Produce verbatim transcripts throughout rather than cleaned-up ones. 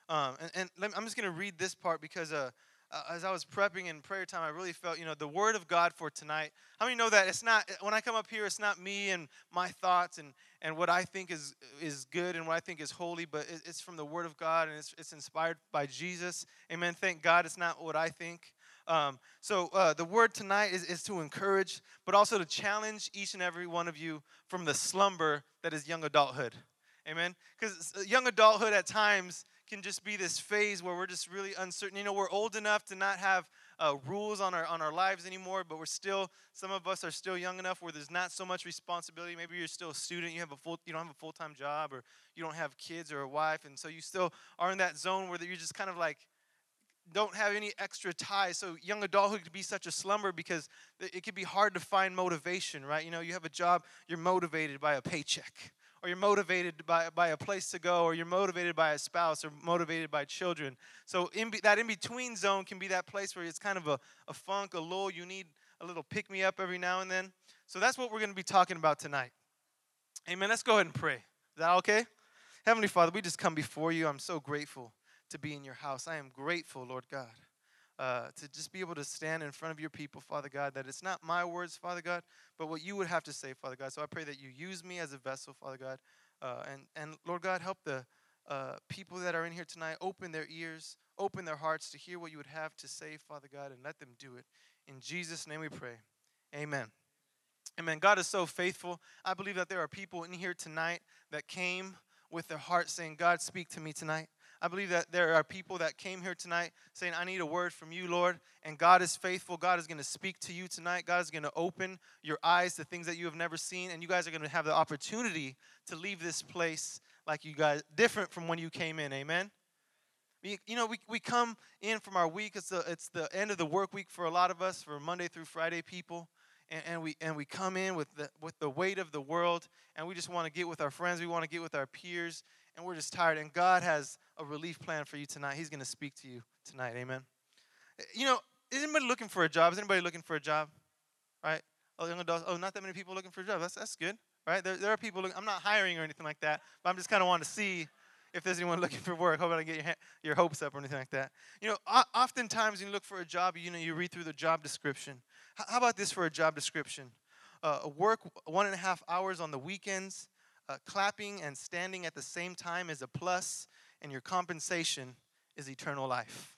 Um, and and let me, I'm just going to read this part because uh, uh, as I was prepping in prayer time, I really felt, you know, the word of God for tonight. How many know that it's not, when I come up here, it's not me and my thoughts and, and what I think is is good and what I think is holy, but it, it's from the word of God, and it's, it's inspired by Jesus. Amen. Thank God it's not what I think. Um, so uh, the word tonight is, is to encourage, but also to challenge each and every one of you from the slumber that is young adulthood. Amen. Because young adulthood at times can just be this phase where we're just really uncertain. You know, we're old enough to not have uh, rules on our on our lives anymore, but we're still, some of us are still young enough where there's not so much responsibility. Maybe you're still a student, you have a full, you don't have a full-time job, or you don't have kids or a wife, and so you still are in that zone where you're just kind of like don't have any extra ties. So young adulthood could be such a slumber because it could be hard to find motivation, right? You know, you have a job, you're motivated by a paycheck, or you're motivated by, by a place to go, or you're motivated by a spouse, or motivated by children. So in be, that in-between zone can be that place where it's kind of a, a funk, a lull. You need a little pick-me-up every now and then. So that's what we're going to be talking about tonight. Amen. Let's go ahead and pray. Is that okay? Heavenly Father, we just come before you. I'm so grateful to be in your house. I am grateful, Lord God, uh, to just be able to stand in front of your people, Father God, that it's not my words, Father God, but what you would have to say, Father God. So I pray that you use me as a vessel, Father God, uh, and, and Lord God, help the uh, people that are in here tonight open their ears, open their hearts to hear what you would have to say, Father God, and let them do it. In Jesus' name we pray. Amen. Amen. God is so faithful. I believe that there are people in here tonight that came with their heart saying, God, speak to me tonight. I believe that there are people that came here tonight saying, I need a word from you, Lord. And God is faithful. God is going to speak to you tonight. God is going to open your eyes to things that you have never seen. And you guys are going to have the opportunity to leave this place like you guys, different from when you came in. Amen. We, you know, we, we come in from our week. It's the, it's the end of the work week for a lot of us, for Monday through Friday people. And, and we and we come in with the with the weight of the world, and we just want to get with our friends. We want to get with our peers, and we're just tired. And God has a relief plan for you tonight. He's going to speak to you tonight. Amen. You know, is anybody looking for a job? Is anybody looking for a job? Right? Oh, young adults. Oh, not that many people looking for a job. That's that's good. Right? There there are people. Looking, I'm not hiring or anything like that, but I'm just kind of wanting to see if there's anyone looking for work. Hope I don't get your, your hopes up or anything like that. You know, oftentimes when you look for a job, you know, you read through the job description. How about this for a job description? Uh, work one and a half hours on the weekends. Uh, clapping and standing at the same time is a plus, and your compensation is eternal life.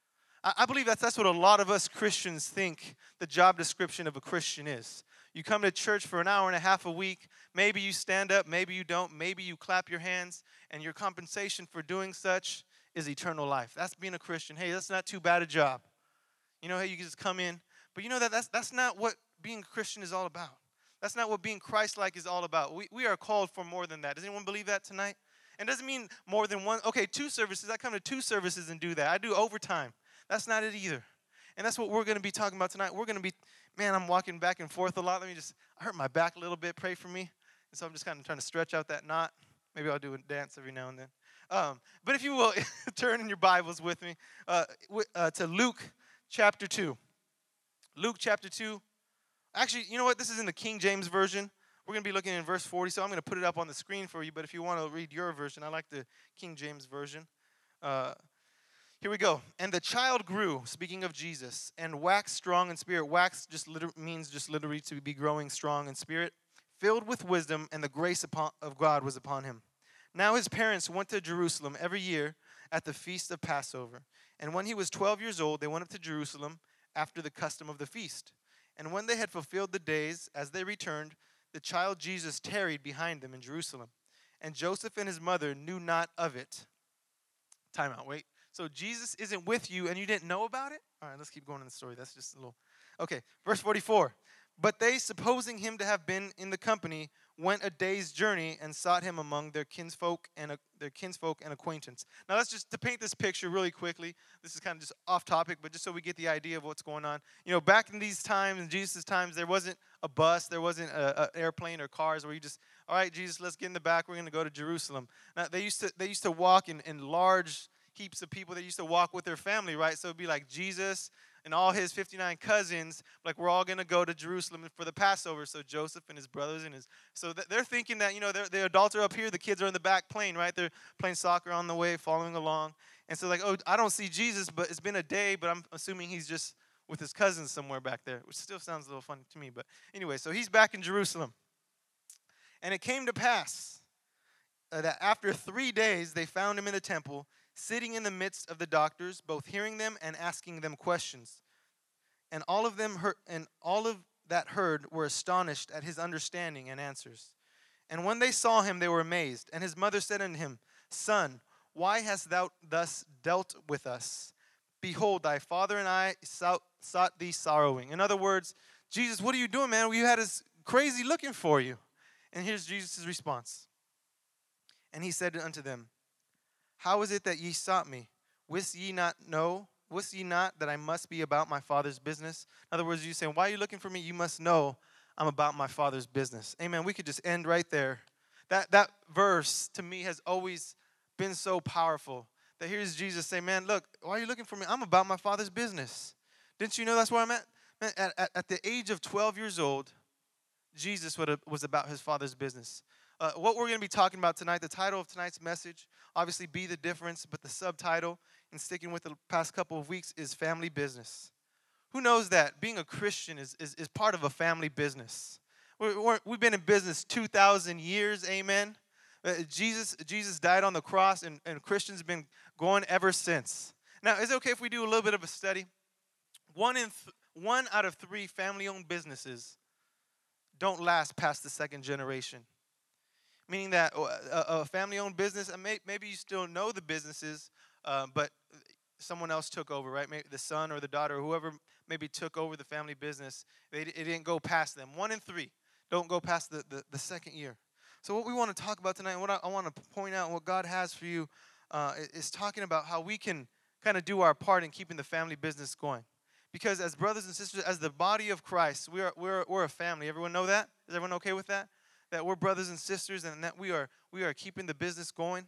I, I believe that's, that's what a lot of us Christians think the job description of a Christian is. You come to church for an hour and a half a week. Maybe you stand up, maybe you don't. Maybe you clap your hands, and your compensation for doing such is eternal life. That's being a Christian. Hey, that's not too bad a job. You know, hey, you can just come in. But you know that that's, that's not what being a Christian is all about. That's not what being Christ-like is all about. We, we are called for more than that. Does anyone believe that tonight? And it doesn't mean more than one. Okay, two services. I come to two services and do that. I do overtime. That's not it either. And that's what we're going to be talking about tonight. We're going to be, man, I'm walking back and forth a lot. Let me just, I hurt my back a little bit. Pray for me. And so I'm just kind of trying to stretch out that knot. Maybe I'll do a dance every now and then. Um, but if you will, turn in your Bibles with me uh, uh, to Luke chapter two. Luke chapter two. Actually, you know what? This is in the King James Version. We're going to be looking in verse forty, so I'm going to put it up on the screen for you. But if you want to read your version, I like the King James Version. Uh, here we go. And the child grew, speaking of Jesus, and waxed strong in spirit. Wax just liter- means just literally to be growing strong in spirit, filled with wisdom, and the grace upon, of God was upon him. Now his parents went to Jerusalem every year at the feast of Passover. And when he was twelve years old, they went up to Jerusalem after the custom of the feast. And when they had fulfilled the days, as they returned, the child Jesus tarried behind them in Jerusalem. And Joseph and his mother knew not of it. Time out, wait. So Jesus isn't with you and you didn't know about it? All right, let's keep going in the story. That's just a little. Okay, verse forty-four. But they, supposing him to have been in the company, went a day's journey and sought him among their kinsfolk and uh, their kinsfolk and acquaintance. Now, let's just to paint this picture really quickly. This is kind of just off topic, but just so we get the idea of what's going on. You know, back in these times, in Jesus' times, there wasn't a bus, there wasn't an airplane or cars where you just, all right, Jesus, let's get in the back. We're going to go to Jerusalem. Now, they used to they used to walk in, in large heaps of people. They used to walk with their family, right? So it'd be like Jesus and all his fifty-nine cousins, like we're all going to go to Jerusalem for the Passover. So Joseph and his brothers and his, so they're thinking that, you know, the adults are up here, the kids are in the back playing, right? They're playing soccer on the way, following along. And so like, oh, I don't see Jesus, but it's been a day, but I'm assuming he's just with his cousins somewhere back there, which still sounds a little funny to me. But anyway, so he's back in Jerusalem. And it came to pass uh, that after three days they found him in the temple, sitting in the midst of the doctors, both hearing them and asking them questions. And all of them heard, and all of that heard were astonished at his understanding and answers. And when they saw him, they were amazed. And his mother said unto him, Son, why hast thou thus dealt with us? Behold, thy father and I sought thee sorrowing. In other words, Jesus, what are you doing, man? We had us crazy looking for you. And here's Jesus' response. And he said unto them, How is it that ye sought me? Wist ye not know? Wist ye not that I must be about my Father's business? In other words, you saying, why are you looking for me? You must know I'm about my Father's business. Amen. We could just end right there. That that verse to me has always been so powerful. That here's Jesus say, man, look, why are you looking for me? I'm about my Father's business. Didn't you know that's where I'm at? Man, at, at, at the age of twelve years old, Jesus was about his Father's business. Uh, what we're going to be talking about tonight, the title of tonight's message, obviously Be the Difference, but the subtitle, and sticking with the past couple of weeks, is Family Business. Who knows that being a Christian is, is, is part of a family business? We're, we're, we've been in business two thousand years, amen? Uh, Jesus Jesus died on the cross, and, and Christians have been going ever since. Now, is it okay if we do a little bit of a study? One, in th- one out of three family-owned businesses don't last past the second generation. Meaning that a, a family-owned business, may, maybe you still know the businesses, uh, but someone else took over, right? Maybe the son or the daughter, or whoever maybe took over the family business, they, it didn't go past them. One in three don't go past the, the, the second year. So what we want to talk about tonight, what I, I want to point out, what God has for you, uh, is talking about how we can kind of do our part in keeping the family business going. Because as brothers and sisters, as the body of Christ, we are, we're, we're a family. Everyone know that? Is everyone okay with that? That we're brothers and sisters, and that we are we are keeping the business going.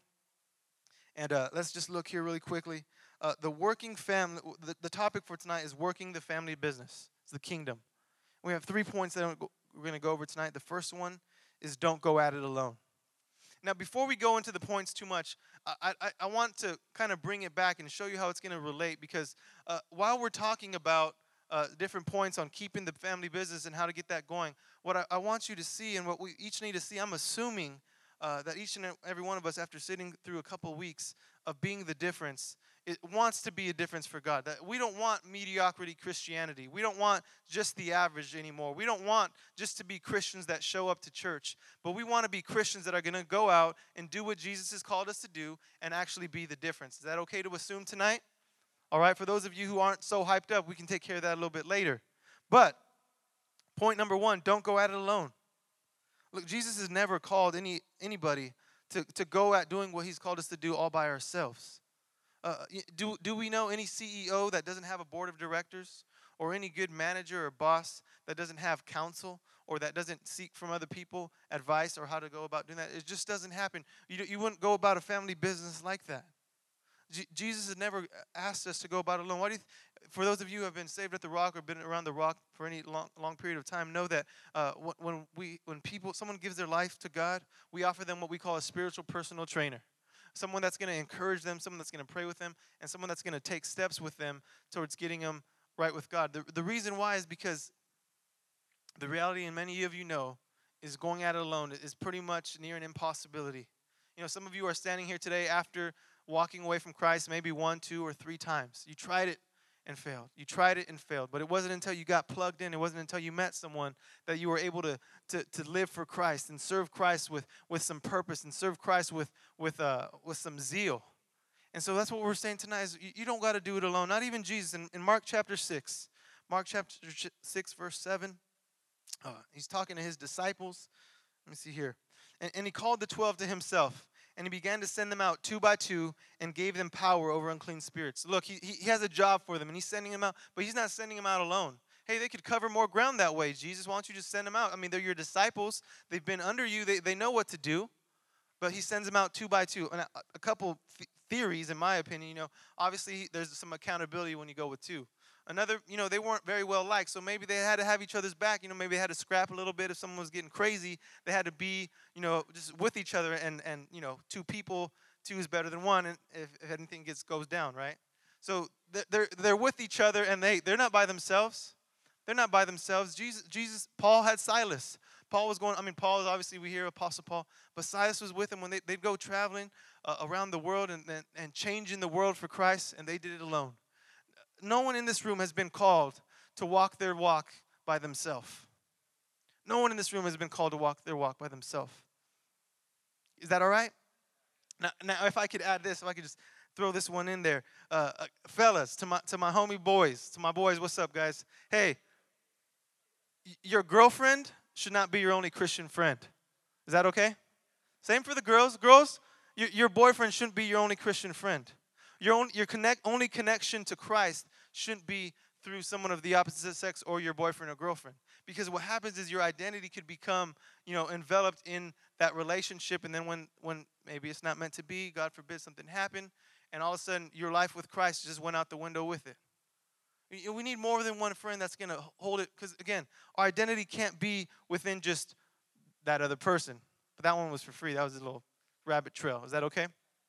And uh, let's just look here really quickly. Uh, the working family. The, the topic for tonight is working the family business. It's the kingdom. We have three points that we're going to go over tonight. The first one is don't go at it alone. Now, before we go into the points too much, I I, I want to kind of bring it back and show you how it's going to relate. Because uh, while we're talking about Uh, different points on keeping the family business and how to get that going, what I, I want you to see and what we each need to see, I'm assuming uh, that each and every one of us, after sitting through a couple weeks of being the difference, it wants to be a difference for God. That we don't want mediocrity Christianity. We don't want just the average anymore. We don't want just to be Christians that show up to church, but we want to be Christians that are going to go out and do what Jesus has called us to do and actually be the difference. Is that okay to assume tonight? All right, for those of you who aren't so hyped up, we can take care of that a little bit later. But point number one, don't go at it alone. Look, Jesus has never called any anybody to, to go at doing what he's called us to do all by ourselves. Uh, do, do we know any C E O that doesn't have a board of directors, or any good manager or boss that doesn't have counsel, or that doesn't seek from other people advice or how to go about doing that? It just doesn't happen. You, you wouldn't go about a family business like that. Jesus has never asked us to go about it alone. Why do you th- for those of you who have been saved at the Rock or been around the Rock for any long, long period of time, know that uh, when we, when people, someone gives their life to God, we offer them what we call a spiritual personal trainer. Someone that's going to encourage them, someone that's going to pray with them, and someone that's going to take steps with them towards getting them right with God. The, the reason why is because the reality, and many of you know, is going at it alone is pretty much near an impossibility. You know, some of you are standing here today after walking away from Christ maybe one, two, or three times. You tried it and failed. You tried it and failed. But it wasn't until you got plugged in, it wasn't until you met someone that you were able to to, to live for Christ and serve Christ with, with some purpose and serve Christ with with uh with some zeal. And so that's what we're saying tonight is you, you don't got to do it alone. Not even Jesus. In, in Mark chapter six, Mark chapter six, verse seven, uh, he's talking to his disciples. Let me see here. And, and he called the twelve to himself. And he began to send them out two by two and gave them power over unclean spirits. Look, he, he has a job for them, and he's sending them out, but he's not sending them out alone. Hey, they could cover more ground that way, Jesus. Why don't you just send them out? I mean, they're your disciples. They've been under you. They, they know what to do, but he sends them out two by two. And a, a couple th- theories, in my opinion, you know, obviously there's some accountability when you go with two. Another, you know, they weren't very well liked, so maybe they had to have each other's back. You know, maybe they had to scrap a little bit if someone was getting crazy. They had to be, you know, just with each other, and, and you know, two people two is better than one, and if, if anything gets goes down, right? So they're, they're they're with each other, and they they're not by themselves. They're not by themselves. Jesus, Jesus, Paul had Silas. Paul was going, I mean, Paul is obviously, we hear Apostle Paul, but Silas was with him when they, they'd go traveling uh, around the world and, and, and changing the world for Christ, and they did it alone. No one in this room has been called to walk their walk by themselves. No one in this room has been called to walk their walk by themselves. Is that all right? Now, now, if I could add this, if I could just throw this one in there. Uh, uh, fellas, to my, to my homie boys, to my boys, what's up, guys? Hey, y- your girlfriend should not be your only Christian friend. Is that okay? Same for the girls. Girls, your, your boyfriend shouldn't be your only Christian friend. Your, own, your connect, only connection to Christ shouldn't be through someone of the opposite sex or your boyfriend or girlfriend. Because what happens is your identity could become, you know, enveloped in that relationship, and then when, when maybe it's not meant to be, God forbid something happened, and all of a sudden your life with Christ just went out the window with it. We need more than one friend that's going to hold it, because, again, our identity can't be within just that other person. But that one was for free. That was a little rabbit trail. Is that okay?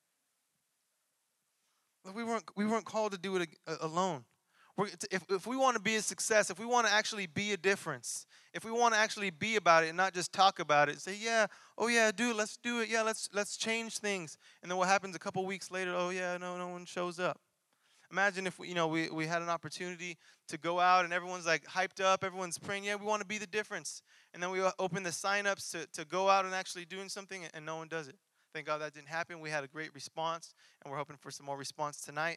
But we weren't, we weren't called to do it alone. We're, if, if we want to be a success, if we want to actually be a difference, if we want to actually be about it and not just talk about it, say, yeah, oh yeah, dude, let's do it. Yeah, let's let's change things. And then what happens a couple weeks later? Oh yeah, no, no one shows up. Imagine if we, you know, we, we had an opportunity to go out and everyone's like hyped up, everyone's praying, yeah, we want to be the difference. And then we open the sign-ups to, to go out and actually doing something, and no one does it. Thank God that didn't happen. We had a great response, and we're hoping for some more response tonight.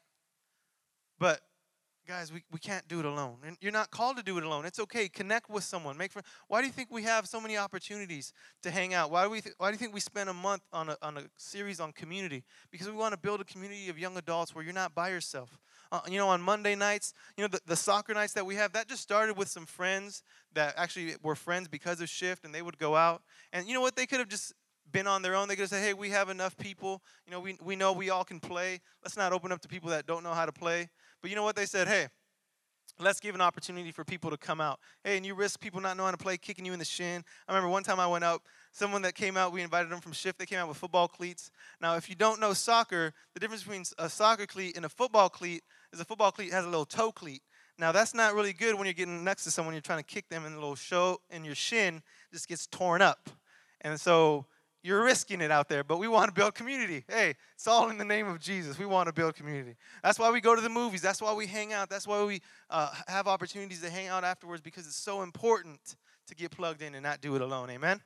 But guys, we, we can't do it alone. And you're not called to do it alone. It's okay. Connect with someone. Make friends. Why do you think we have so many opportunities to hang out? Why do we th- why do you think we spend a month on a, on a series on community? Because we want to build a community of young adults where you're not by yourself. Uh, you know, on Monday nights, you know, the, the soccer nights that we have, that just started with some friends that actually were friends because of Shift, and they would go out. And you know what? They could have just been on their own. They could have said, hey, we have enough people. You know, we, we know we all can play. Let's not open up to people that don't know how to play. But you know what they said? Hey, let's give an opportunity for people to come out. Hey, and you risk people not knowing how to play, kicking you in the shin. I remember one time I went out, someone that came out, we invited them from Shift. They came out with football cleats. Now, if you don't know soccer, the difference between a soccer cleat and a football cleat is a football cleat has a little toe cleat. Now, that's not really good when you're getting next to someone, you're trying to kick them, and the little show in your shin just gets torn up. And so you're risking it out there, but we want to build community. Hey, it's all in the name of Jesus. We want to build community. That's why we go to the movies. That's why we hang out. That's why we uh, have opportunities to hang out afterwards, because it's so important to get plugged in and not do it alone. Amen?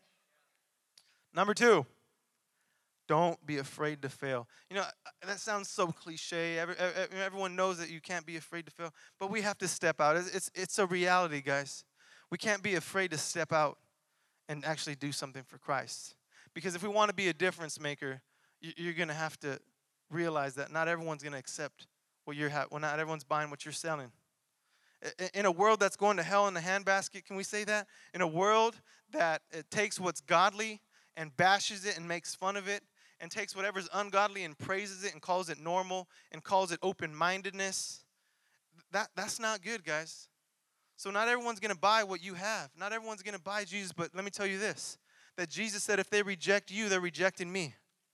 Number two, don't be afraid to fail. You know, that sounds so cliche. Every, everyone knows that you can't be afraid to fail, but we have to step out. It's, it's, it's a reality, guys. We can't be afraid to step out and actually do something for Christ. Because if we want to be a difference maker, you're going to have to realize that not everyone's going to accept what you're ha- well, not everyone's buying what you're selling. In a world that's going to hell in a handbasket, can we say that? In a world that it takes what's godly and bashes it and makes fun of it, and takes whatever's ungodly and praises it and calls it normal and calls it open-mindedness, that, that's not good, guys. So not everyone's going to buy what you have. Not everyone's going to buy Jesus, but let me tell you this. That Jesus said if they reject you, they're rejecting me.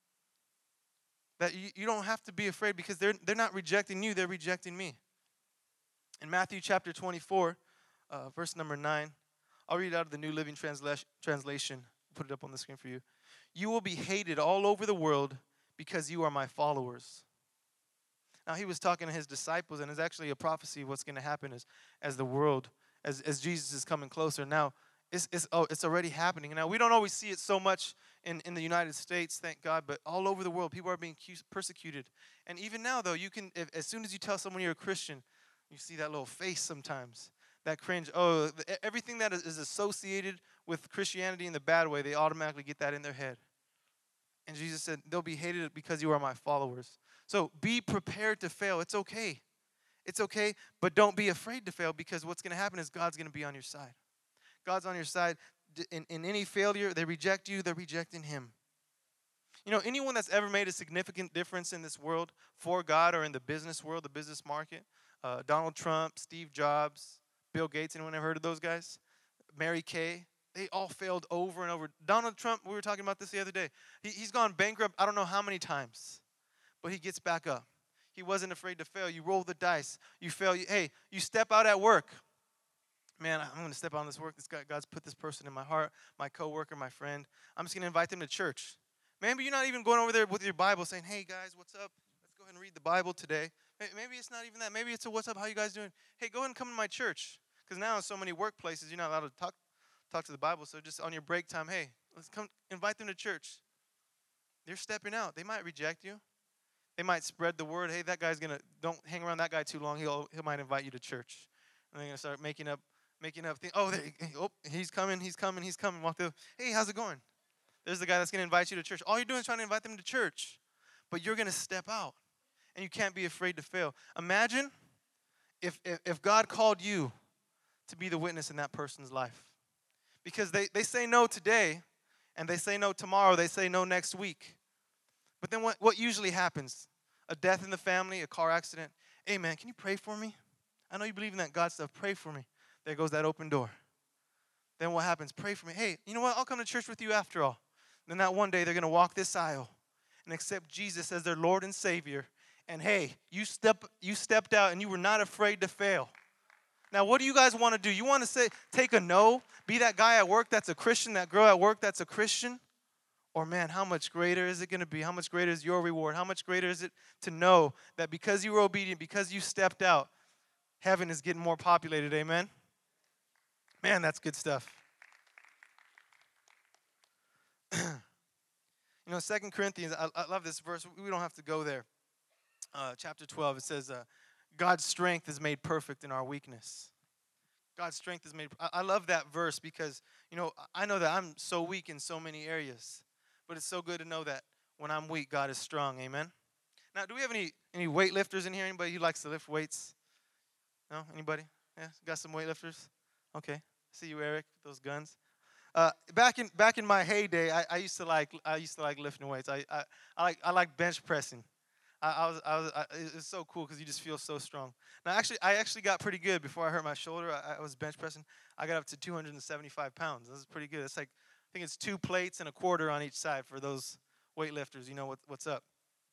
That you, you don't have to be afraid, because they're, they're not rejecting you, they're rejecting me. In Matthew chapter twenty-four, uh, verse number nine, I'll read it out of the New Living Transla- Translation. Put it up on the screen for you. You will be hated all over the world because you are my followers. Now, he was talking to his disciples, and it's actually a prophecy of what's going to happen as, as the world, as, as Jesus is coming closer. Now, It's, it's, oh, it's already happening. Now, we don't always see it so much in, in the United States, thank God, but all over the world, people are being persecuted. And even now, though, you can, if, as soon as you tell someone you're a Christian, you see that little face sometimes, that cringe. Oh, the, everything that is, is associated with Christianity in the bad way, they automatically get that in their head. And Jesus said, they'll be hated because you are my followers. So be prepared to fail. It's okay. It's okay, but don't be afraid to fail, because what's going to happen is God's going to be on your side. God's on your side. In, in any failure, they reject you, they're rejecting him. You know, anyone that's ever made a significant difference in this world for God, or in the business world, the business market, uh, Donald Trump, Steve Jobs, Bill Gates, anyone ever heard of those guys? Mary Kay, they all failed over and over. Donald Trump, we were talking about this the other day. He, he's gone bankrupt I don't know how many times. but he gets back up. He wasn't afraid to fail. You roll the dice. You fail. You, hey, you step out at work. Man, I'm going to step out on this work. This guy, God's put this person in my heart, my coworker, my friend. I'm just going to invite them to church. Maybe you're not even going over there with your Bible saying, hey, guys, what's up? Let's go ahead and read the Bible today. Maybe it's not even that. Maybe it's a what's up, how you guys doing? Hey, go ahead and come to my church. Because now in so many workplaces, you're not allowed to talk, talk to the Bible. So just on your break time, hey, let's come invite them to church. They're stepping out. They might reject you. They might spread the word. Hey, that guy's going to, don't hang around that guy too long. He'll, he might invite you to church. And they're going to start making up, making up things. Oh, there, oh, he's coming, he's coming, he's coming. Walk through. Hey, how's it going? There's the guy that's going to invite you to church. All you're doing is trying to invite them to church. But you're going to step out. And you can't be afraid to fail. Imagine if, if, if God called you to be the witness in that person's life. Because they, they say no today, and they say no tomorrow, they say no next week. But then what, what usually happens? A death in the family, a car accident. Hey, man, can you pray for me? I know you believe in that God stuff. Pray for me. There goes that open door. Then what happens? Pray for me. Hey, you know what? I'll come to church with you after all. Then that one day they're going to walk this aisle and accept Jesus as their Lord and Savior. And hey, you step you stepped out and you were not afraid to fail. Now, what do you guys want to do? You want to say, take a no, be that guy at work that's a Christian, that girl at work that's a Christian? Or man, how much greater is it going to be? How much greater is your reward? How much greater is it to know that because you were obedient, because you stepped out, heaven is getting more populated, amen? Man, that's good stuff. You know, Second Corinthians, I, I love this verse. We don't have to go there. Uh, chapter twelve, it says, uh, God's strength is made perfect in our weakness. God's strength is made. I, I love that verse because, you know, I know that I'm so weak in so many areas. But it's so good to know that when I'm weak, God is strong. Amen? Now, do we have any, any weightlifters in here? Anybody who likes to lift weights? No? Anybody? Yeah? Got some weightlifters? Okay. See you, Eric, those guns. Uh, back in back in my heyday, I, I used to like I used to like lifting weights. I I, I like I like bench pressing. I, I was I was I, it's so cool because you just feel so strong. Now actually I actually got pretty good before I hurt my shoulder. I, I was bench pressing. I got up to two hundred seventy-five pounds. This is pretty good. It's like I think it's two plates and a quarter on each side for those weightlifters. You know what what's up.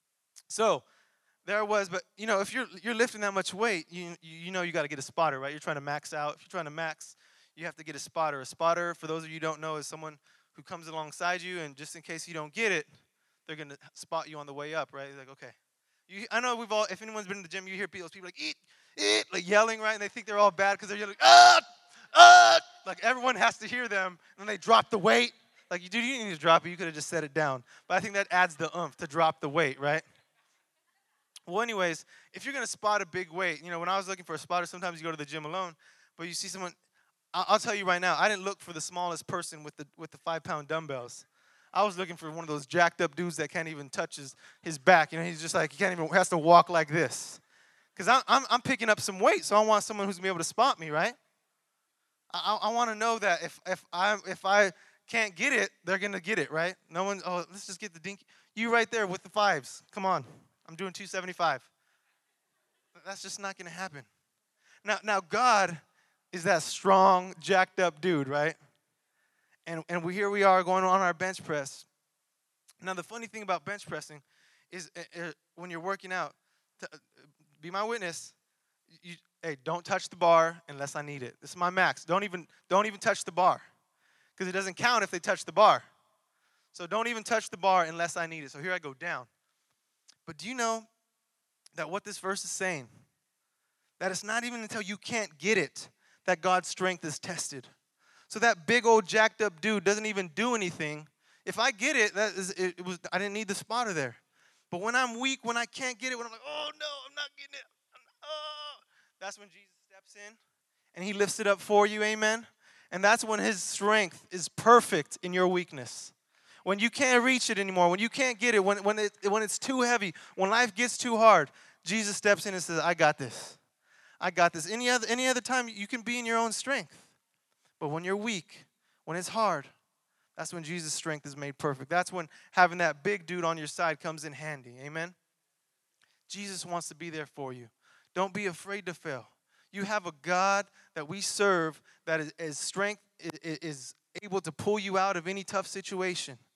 So there I was, but you know if you're you're lifting that much weight, you you, you know you got to get a spotter, right? You're trying to max out. If you're trying to max, you have to get a spotter. A spotter, for those of you who don't know, is someone who comes alongside you, and just in case you don't get it, they're going to spot you on the way up, right? They're like, okay. You, I know we've all, if anyone's been in the gym, you hear people, people like, eat, eat, like yelling, right? And they think they're all bad because they're yelling, ah, ah. Like everyone has to hear them, and then they drop the weight. Like, dude, you didn't need to drop it. You could have just set it down. But I think that adds the oomph to drop the weight, right? Well, anyways, if you're going to spot a big weight, you know, when I was looking for a spotter, sometimes you go to the gym alone, but you see someone, I'll tell you right now, I didn't look for the smallest person with the with the five-pound dumbbells. I was looking for one of those jacked up dudes that can't even touch his, his back. You know, he's just like, he can't even, has to walk like this. Because I'm, I'm, I'm picking up some weight, so I want someone who's going to be able to spot me, right? I, I, I want to know that if, if, I, if I can't get it, they're going to get it, right? No one, oh, let's just get the dinky. You right there with the fives. Come on. I'm doing two seventy-five. That's just not going to happen. Now, now God is that strong, jacked up dude, right? And and we here we are going on our bench press. Now, the funny thing about bench pressing is uh, uh, when you're working out, to, uh, be my witness, you, hey, don't touch the bar unless I need it. This is my max. Don't even, don't even touch the bar because it doesn't count if they touch the bar. So don't even touch the bar unless I need it. So here I go down. But do you know that what this verse is saying? That it's not even until you can't get it that God's strength is tested. So that big old jacked up dude doesn't even do anything. If I get it, that is, it, it was I didn't need the spotter there. But when I'm weak, when I can't get it, when I'm like, oh no, I'm not getting it. Oh, that's when Jesus steps in and he lifts it up for you, amen? And that's when his strength is perfect in your weakness. When you can't reach it anymore, when you can't get it, when, when, it, when it's too heavy, when life gets too hard, Jesus steps in and says, I got this. I got this. Any other, any other time, you can be in your own strength. But when you're weak, when it's hard, that's when Jesus' strength is made perfect. That's when having that big dude on your side comes in handy. Amen? Jesus wants to be there for you. Don't be afraid to fail. You have a God that we serve that is, is strength is, is able to pull you out of any tough situation.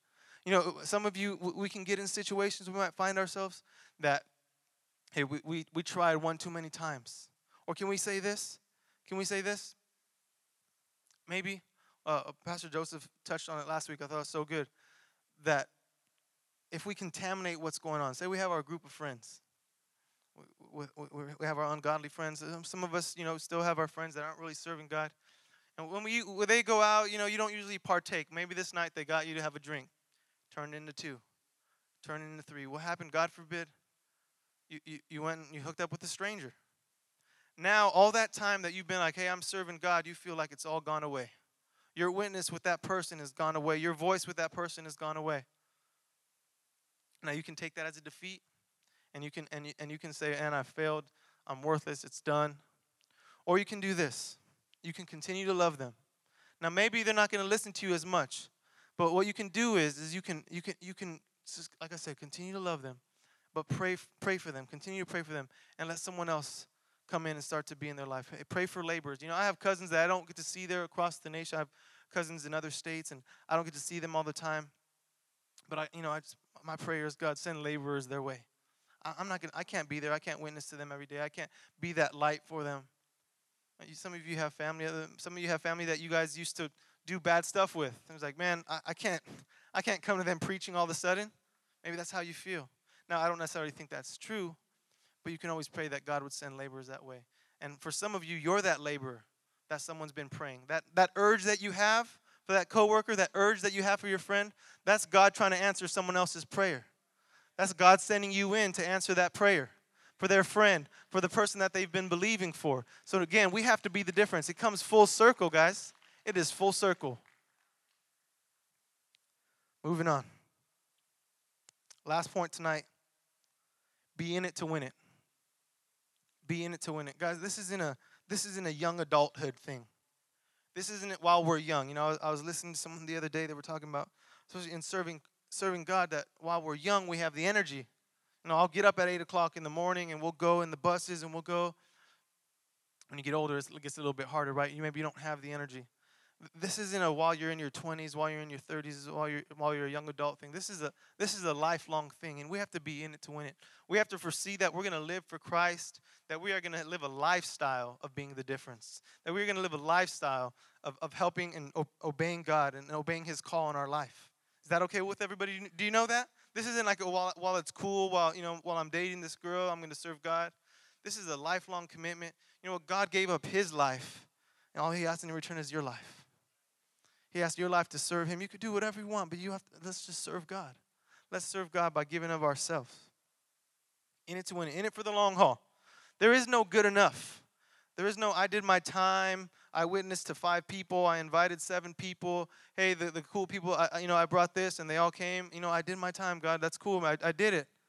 You know, some of you, we can get in situations, we might find ourselves that, hey, we, we, we tried one too many times. Or can we say this? Can we say this? Maybe. Uh, Pastor Joseph touched on it last week. I thought it was so good. That if we contaminate what's going on, say we have our group of friends. We, we, we have our ungodly friends. Some of us, you know, still have our friends that aren't really serving God. And when, we, when they go out, you know, you don't usually partake. Maybe this night they got you to have a drink. Turned into two. Turned into three. What happened? God forbid. You, you, you went and you hooked up with a stranger. Now, all that time that you've been like, hey, I'm serving God, you feel like it's all gone away. Your witness with that person has gone away. Your voice with that person has gone away. Now, you can take that as a defeat, and you can and you, and you can say, and I failed. I'm worthless. It's done. Or you can do this. You can continue to love them. Now, maybe they're not going to listen to you as much, but what you can do is, is you can you can you can just, like I said, continue to love them, but pray pray for them. Continue to pray for them, and let someone else come in and start to be in their life. Hey, pray for laborers. You know, I have cousins that I don't get to see there across the nation. I have cousins in other states, and I don't get to see them all the time. But I, you know, I just, my prayer is, God, send laborers their way. I, I'm not gonna. I can't be there. I can't witness to them every day. I can't be that light for them. Some of you have family. Some of you have family that you guys used to do bad stuff with. It was like, man, I, I can't. I can't come to them preaching all of a sudden. Maybe that's how you feel. Now, I don't necessarily think that's true. But you can always pray that God would send laborers that way. And for some of you, you're that laborer that someone's been praying. That that urge that you have for that coworker, that urge that you have for your friend, that's God trying to answer someone else's prayer. That's God sending you in to answer that prayer for their friend, for the person that they've been believing for. So again, we have to be the difference. It comes full circle, guys. It is full circle. Moving on. Last point tonight. Be in it to win it. Be in it to win it. Guys, this isn't a this isn't a young adulthood thing. This isn't it while we're young. You know, I was, I was listening to someone the other day that were talking about, especially in serving serving God, that while we're young, we have the energy. You know, I'll get up at eight o'clock in the morning and we'll go in the buses and we'll go. When you get older, it gets a little bit harder, right? You maybe you don't have the energy. This isn't a while you're in your twenties, while you're in your thirties, while you're while you're a young adult thing. This is a this is a lifelong thing, and we have to be in it to win it. We have to foresee that we're going to live for Christ, that we are going to live a lifestyle of being the difference, that we're going to live a lifestyle of, of helping and o- obeying God and obeying His call in our life. Is that okay with everybody? Do you know that? This isn't like a, while while it's cool, while you know while I'm dating this girl, I'm going to serve God. This is a lifelong commitment. You know what? God gave up His life, and all He asks in return is your life. He asked your life to serve Him. You could do whatever you want, but you have to, let's just serve God. Let's serve God by giving of ourselves. In it to win it. In it for the long haul. There is no good enough. There is no, I did my time. I witnessed to five people. I invited seven people. Hey, the, the cool people, I, you know, I brought this and they all came. You know, I did my time, God. That's cool. I, I did it.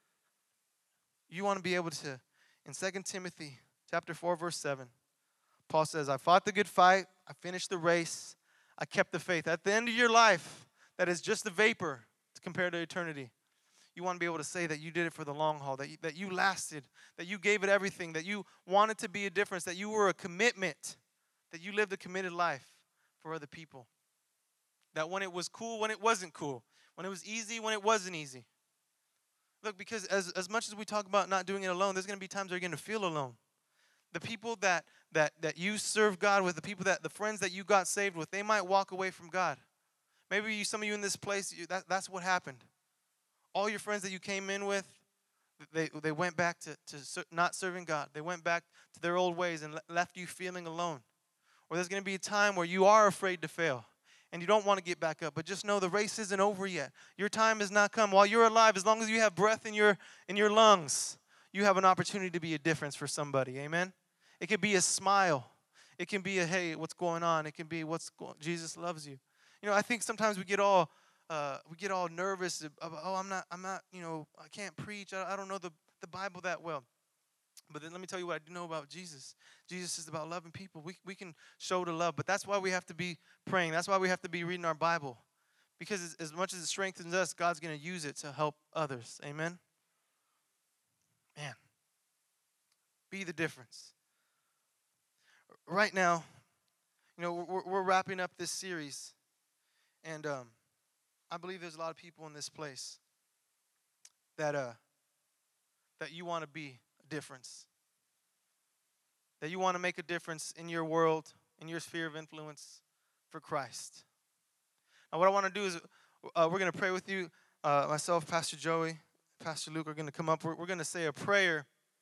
You want to be able to, in Second Timothy chapter four, verse seven, Paul says, I fought the good fight. I finished the race. I kept the faith. At the end of your life, that is just a vapor compared to eternity. You want to be able to say that you did it for the long haul, that you, that you lasted, that you gave it everything, that you wanted to be a difference, that you were a commitment, that you lived a committed life for other people. That when it was cool, when it wasn't cool, when it was easy, when it wasn't easy. Look, because as, as much as we talk about not doing it alone, there's going to be times where you're going to feel alone. The people that, that, that you serve God with, the people that, the friends that you got saved with, they might walk away from God. Maybe you, some of you in this place, you, that, that's what happened. All your friends that you came in with, they, they went back to, to ser- not serving God. They went back to their old ways and le- left you feeling alone. Or there's going to be a time where you are afraid to fail and you don't want to get back up. But just know the race isn't over yet. Your time has not come. While you're alive, as long as you have breath in your in your lungs, you have an opportunity to be a difference for somebody. Amen? It could be a smile. It can be a, hey, what's going on? It can be, what's going Jesus loves you. You know, I think sometimes we get all uh, we get all nervous about, oh, I'm not, I'm not, you know, I can't preach. I, I don't know the, the Bible that well. But then let me tell you what I do know about Jesus. Jesus is about loving people. We we can show the love, but that's why we have to be praying. That's why we have to be reading our Bible. Because as, as much as it strengthens us, God's going to use it to help others. Amen? Man, be the difference. Right now, you know, we're, we're wrapping up this series. And um, I believe there's a lot of people in this place that uh that you want to be a difference. That you want to make a difference in your world, in your sphere of influence for Christ. Now what I want to do is uh, we're going to pray with you. Uh, myself, Pastor Joey, Pastor Luke are going to come up. We're, we're going to say a prayer.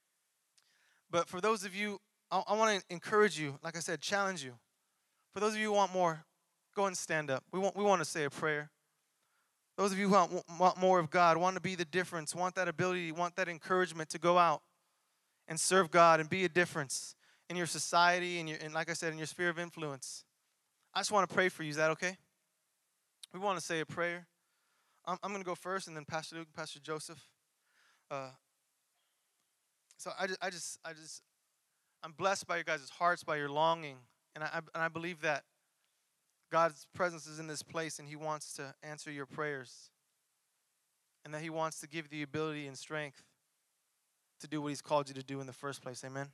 But for those of you, I, I want to encourage you, like I said, challenge you. For those of you who want more, go and stand up. We want, we want to say a prayer. Those of you who want, want more of God, want to be the difference, want that ability, want that encouragement to go out and serve God and be a difference in your society and, your, and like I said, in your sphere of influence. I just want to pray for you. Is that okay? We want to say a prayer. I'm, I'm going to go first, and then Pastor Luke and Pastor Joseph. Uh, so I just, I just, I just, I'm blessed by your guys' hearts, by your longing, and I, and I believe that God's presence is in this place, and He wants to answer your prayers, and that He wants to give you the ability and strength to do what He's called you to do in the first place. Amen.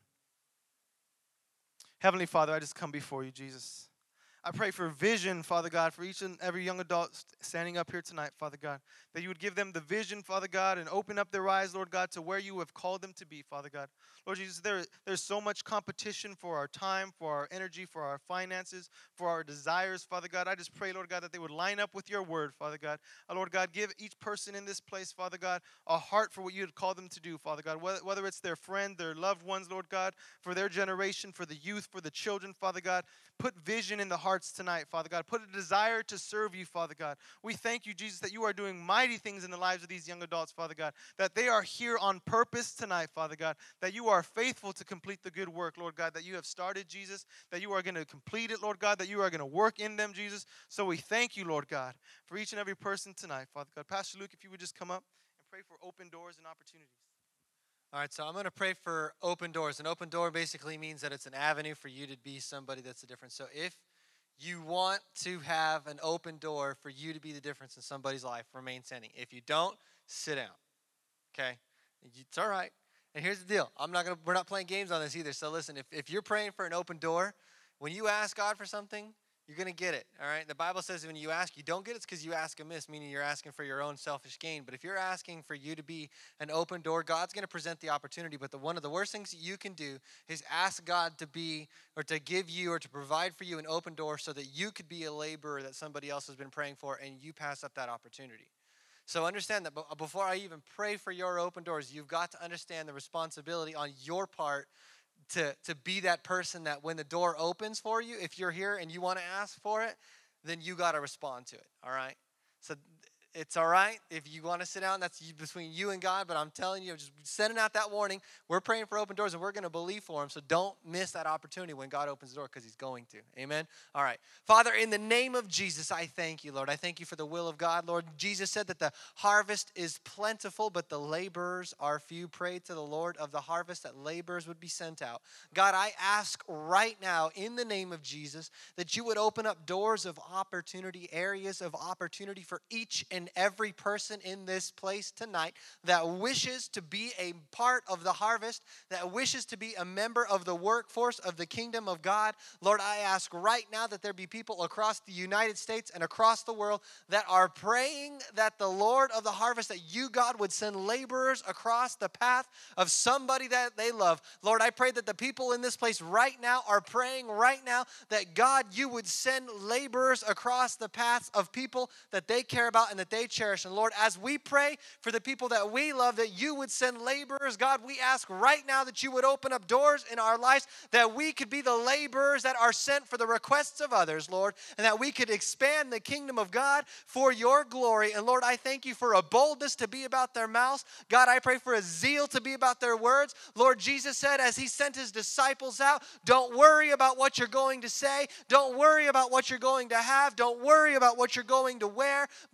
Heavenly Father, I just come before you, Jesus. I pray for vision, Father God, for each and every young adult standing up here tonight, Father God, that you would give them the vision, Father God, and open up their eyes, Lord God, to where you have called them to be, Father God. Lord Jesus, there, there's so much competition for our time, for our energy, for our finances, for our desires, Father God. I just pray, Lord God, that they would line up with your word, Father God. Uh, Lord God, give each person in this place, Father God, a heart for what you had called them to do, Father God, whether, whether it's their friend, their loved ones, Lord God, for their generation, for the youth, for the children, Father God. Put vision in the hearts tonight, Father God. Put a desire to serve you, Father God. We thank you, Jesus, that you are doing mighty things in the lives of these young adults, Father God, that they are here on purpose tonight, Father God, that you are faithful to complete the good work, Lord God, that you have started, Jesus, that you are going to complete it, Lord God, that you are going to work in them, Jesus. So we thank you, Lord God, for each and every person tonight, Father God. Pastor Luke, if you would just come up and pray for open doors and opportunities. All right, so I'm going to pray for open doors. An open door basically means that it's an avenue for you to be somebody that's the difference. So if you want to have an open door for you to be the difference in somebody's life, remain standing. If you don't, sit down, okay? It's all right. And here's the deal. I'm not gonna. We're not playing games on this either. So listen, if, if you're praying for an open door, when you ask God for something, you're going to get it, all right? The Bible says when you ask, you don't get it, it's because you ask amiss, meaning you're asking for your own selfish gain. But if you're asking for you to be an open door, God's going to present the opportunity. But the, one of the worst things that you can do is ask God to be or to give you or to provide for you an open door so that you could be a laborer that somebody else has been praying for and you pass up that opportunity. So understand that before I even pray for your open doors, you've got to understand the responsibility on your part to, to be that person that when the door opens for you, if you're here and you want to ask for it, then you got to respond to it, all right? So it's all right if you want to sit down. That's between you and God, but I'm telling you, just sending out that warning. We're praying for open doors, and we're going to believe for them, so don't miss that opportunity when God opens the door because he's going to. Amen? All right. Father, in the name of Jesus, I thank you, Lord. I thank you for the will of God, Lord. Jesus said that the harvest is plentiful, but the laborers are few. Pray to the Lord of the harvest that laborers would be sent out. God, I ask right now in the name of Jesus that you would open up doors of opportunity, areas of opportunity for each and every person in this place tonight that wishes to be a part of the harvest, that wishes to be a member of the workforce of the kingdom of God. Lord, I ask right now that there be people across the United States and across the world that are praying that the Lord of the harvest, that you, God, would send laborers across the path of somebody that they love. Lord, I pray that the people in this place right now are praying right now that, God, you would send laborers across the paths of people that they care about and that they cherish. And Lord, as we pray for the people that we love, that you would send laborers, God, we ask right now that you would open up doors in our lives that we could be the laborers that are sent for the requests of others, Lord, and that we could expand the kingdom of God for your glory. And Lord, I thank you for a boldness to be about their mouths. God, I pray for a zeal to be about their words. Lord, Jesus said as he sent his disciples out, don't worry about what you're going to say. Don't worry about what you're going to have. Don't worry about what you're going to wear, but let the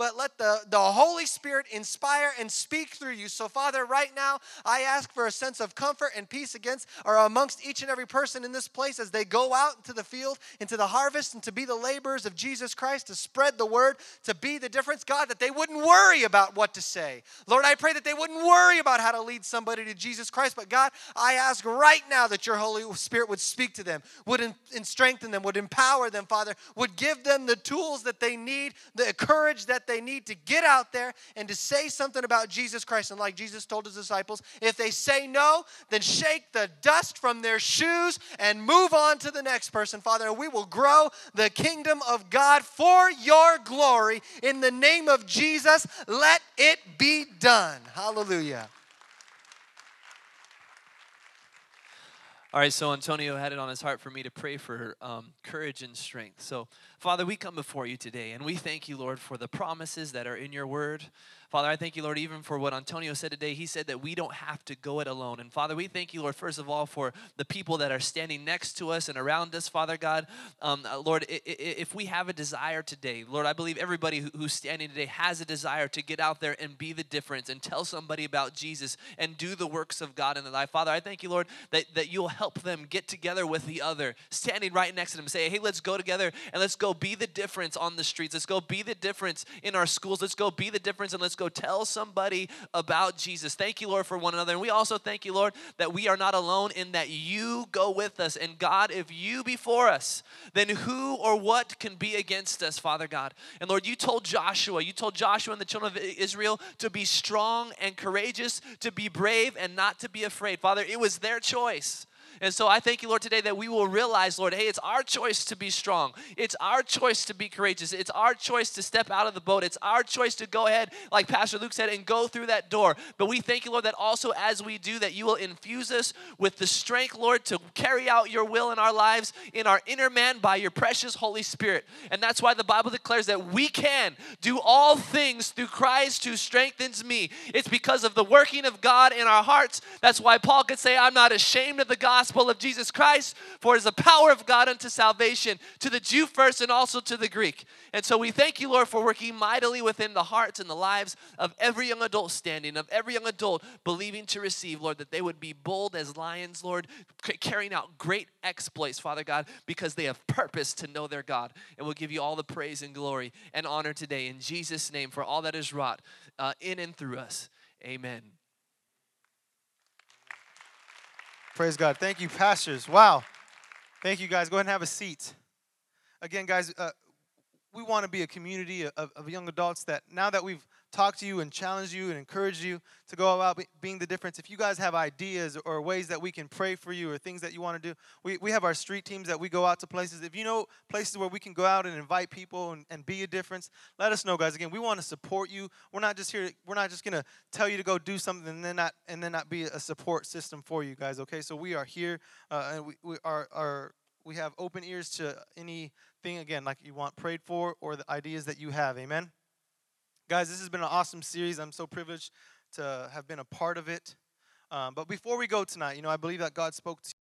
the, the Holy Spirit inspire and speak through you. So, Father, right now, I ask for a sense of comfort and peace against or amongst each and every person in this place as they go out into the field, into the harvest, and to be the laborers of Jesus Christ, to spread the word, to be the difference, God, that they wouldn't worry about what to say. Lord, I pray that they wouldn't worry about how to lead somebody to Jesus Christ, but God, I ask right now that your Holy Spirit would speak to them, would in, in strengthen them, would empower them, Father, would give them the tools that they need, the courage that they need to get out there and to say something about Jesus Christ. And like Jesus told his disciples, if they say no, then shake the dust from their shoes and move on to the next person, Father. And we will grow the kingdom of God for your glory. In the name of Jesus, let it be done. Hallelujah. All right, so Antonio had it on his heart for me to pray for um, courage and strength. So, Father, we come before you today, and we thank you, Lord, for the promises that are in your word. Father, I thank you, Lord, even for what Antonio said today. He said that we don't have to go it alone. And Father, we thank you, Lord, first of all, for the people that are standing next to us and around us, Father God. Um, uh, Lord, I- I- if we have a desire today, Lord, I believe everybody who, who's standing today has a desire to get out there and be the difference and tell somebody about Jesus and do the works of God in their life. Father, I thank you, Lord, that, that you'll help them get together with the other, standing right next to them, say, hey, let's go together and let's go be the difference on the streets. Let's go be the difference in our schools. Let's go be the difference and let's go tell somebody about Jesus. Thank you, Lord, for one another. And we also thank you, Lord, that we are not alone in that you go with us. And God, if you be for us, then who or what can be against us, Father God? And Lord, you told Joshua, you told Joshua and the children of Israel to be strong and courageous, to be brave and not to be afraid. Father, it was their choice. And so I thank you, Lord, today that we will realize, Lord, hey, it's our choice to be strong. It's our choice to be courageous. It's our choice to step out of the boat. It's our choice to go ahead, like Pastor Luke said, and go through that door. But we thank you, Lord, that also as we do that, you will infuse us with the strength, Lord, to carry out your will in our lives, in our inner man by your precious Holy Spirit. And that's why the Bible declares that we can do all things through Christ who strengthens me. It's because of the working of God in our hearts. That's why Paul could say, I'm not ashamed of the gospel of Jesus Christ, for it is the power of God unto salvation, to the Jew first and also to the Greek. And so we thank you, Lord, for working mightily within the hearts and the lives of every young adult standing, of every young adult believing to receive, Lord, that they would be bold as lions, Lord, carrying out great exploits, Father God, because they have purpose to know their God. And we'll give you all the praise and glory and honor today in Jesus' name for all that is wrought uh, in and through us. Amen. Praise God. Thank you, pastors. Wow. Thank you, guys. Go ahead and have a seat. Again, guys, uh, we want to be a community of, of young adults that now that we've talked to you and challenged you and encouraged you to go about be, being the difference, if you guys have ideas or ways that we can pray for you or things that you want to do, we, we have our street teams that we go out to places. If you know places where we can go out and invite people and, and be a difference, let us know, guys. Again, we want to support you. We're not just here, we're not just going to tell you to go do something and then not and then not be a support system for you guys, okay? So we are here uh, and we, we are, are we have open ears to anything, again, like you want prayed for or the ideas that you have, amen? Guys, this has been an awesome series. I'm so privileged to have been a part of it. Um, but before we go tonight, you know, I believe that God spoke to